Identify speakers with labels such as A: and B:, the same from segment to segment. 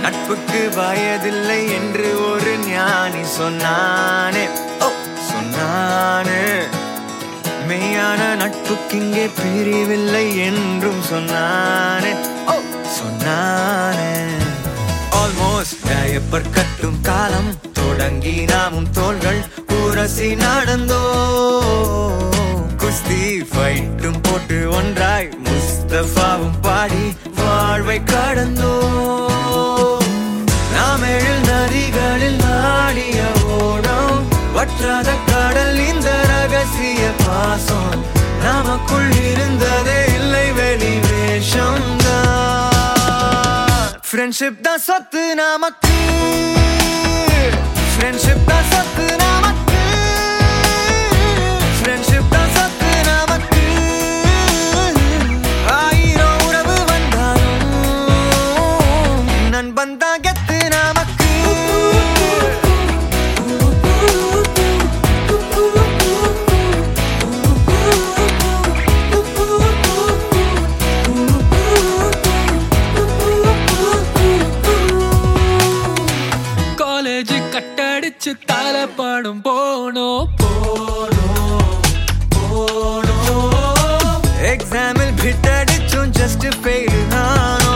A: நட்புக்கு வயதில்லை என்று ஒரு ஞானி சொன்னானே, சொன்னானே. மெய்யான நட்புக்கிங்கே பிரிவில்லை என்றும் சொன்னானே, சொன்னானே. ஆல்மோஸ்ட் டயப்பர் கட்டும் காலம் தொடங்கி நாமும் தோள்கள் உரசி நடந்தோ, குஸ்தி ஃபைட்டும் போட்டு ஒன்றாய் முஸ்தபாவும் பாடி வாழ்வை கடந்தோ. நாம் எழில் நதிகளில் ஆடிய ஓடம், வற்றாத கடல் இந்த ரகசிய பாசம். நமக்குள் இருந்ததே இல்லை வெளி வேஷம்தான். ஃப்ரெண்ட்ஷிப் தான் சொத்து நமக்கு, ஃப்ரெண்ட்ஷிப் தான் சொத்து நமக்கு, ஃப்ரெண்ட்ஷிப் தான் சொத்து நமக்கு. ஆயிரம் உறவு வந்தாலும் நண்பன் தான் கெத்து நமக்கு.
B: காலேஜ் கட்டடிச்சு தலப்படம் போனோம்,
A: எக்ஸாமில் பிட்டடிச்சும் ஜஸ்ட் ஃபெயில் நானோ.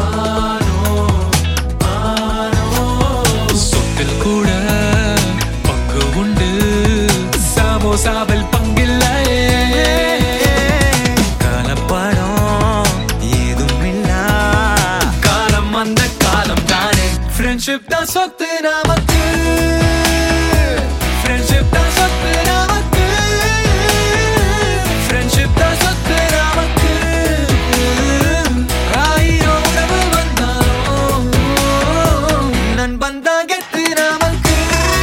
B: சொத்தில் கூட பங்கு உண்டு, சமோசாவில் பங்கில்லையே.
A: கலப்படம் ஏதும் இல்ல, காலம் அந்த காலம் தானே. ஃப்ரெண்ட்ஷிப் தான் சொத்து நமக்கு, ஃப்ரெண்ட்ஷிப் தான் சொத்து நமக்கு, ஃப்ரெண்ட்ஷிப் தான் சொத்து நமக்கு. ஆயிரம் உறவு வந்தாலும் நண்பன் தான் கெத்து நமக்கு.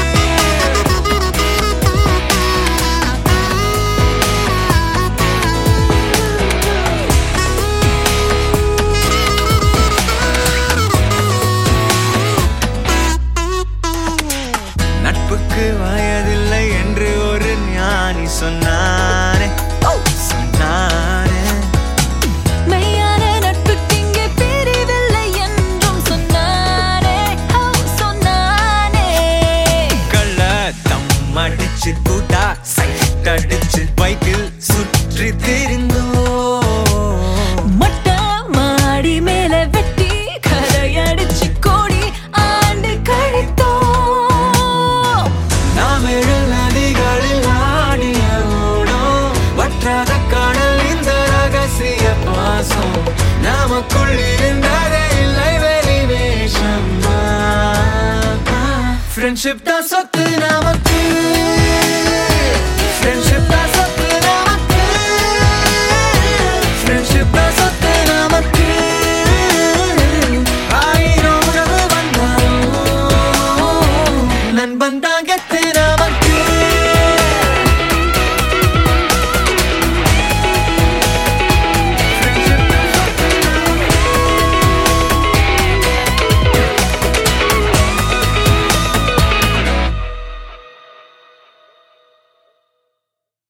A: நட்புக்கு வயதில்லை என்று ஒரு ஞானி சொன்னானே, சொன்னானே.
C: மெய்யான நட்புக்கிங்கே பிரிவில்லை என்றும் சொன்னானே, சொன்னானே.
A: கள்ள தம் அடிச்சு கூட்டா சைட் அடிச்சு பைக்கில் சுற்றி திரிந்தோ,
C: மொட்டை மாடி மேல வெட்டி கரையடிச்சு கோடி ஆண்டு கழித்தோம்.
A: நாம் எழில் நதிகளில் ஆடிய ஓடம், வற்றாத கடல் இந்த ரகசிய பாசம். நமக்குள் இருந்ததே இல்லை வெளி வேஷம். ஃப்ரெண்ட்ஷிப் தான் சொத்து